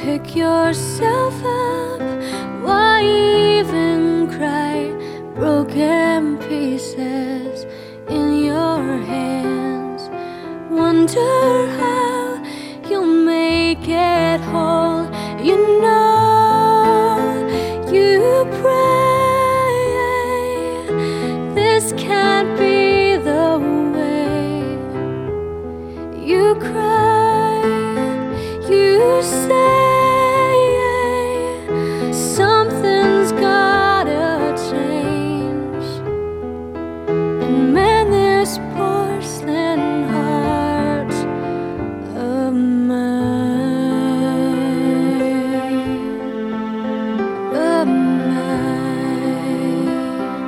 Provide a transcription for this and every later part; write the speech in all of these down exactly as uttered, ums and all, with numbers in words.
pick yourself up. Why even cry? Broken pieces in your hands. Wonder how you'll make it whole. You know you pray, this can't be the way. You cry, you say something's gotta change, and mend this porcelain heart of mine, of mine.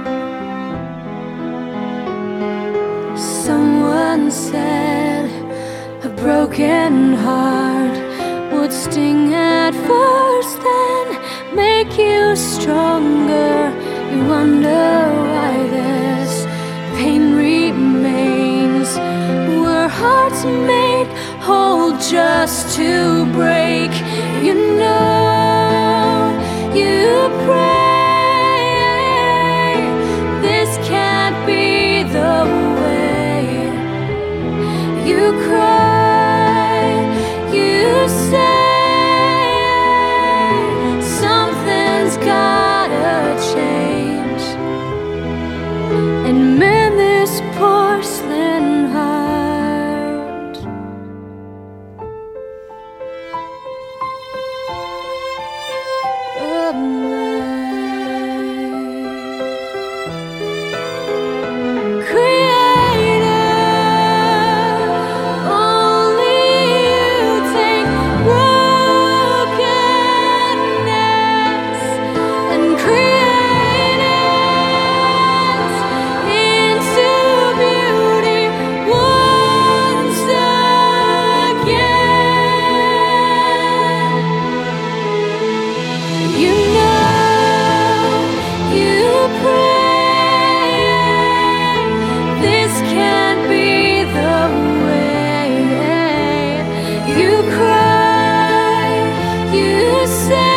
Someone said a broken heart would sting at first, then make you stronger. You wonder why this pain remains. Were hearts made whole just to break? You know you pray, this can't be the way. You cry, you say something's gotta change, and mend this porcelain heart of mine. Creator, only you take brokenness and create it into beauty once again. You know you pray, this can't be the way. You cry, you say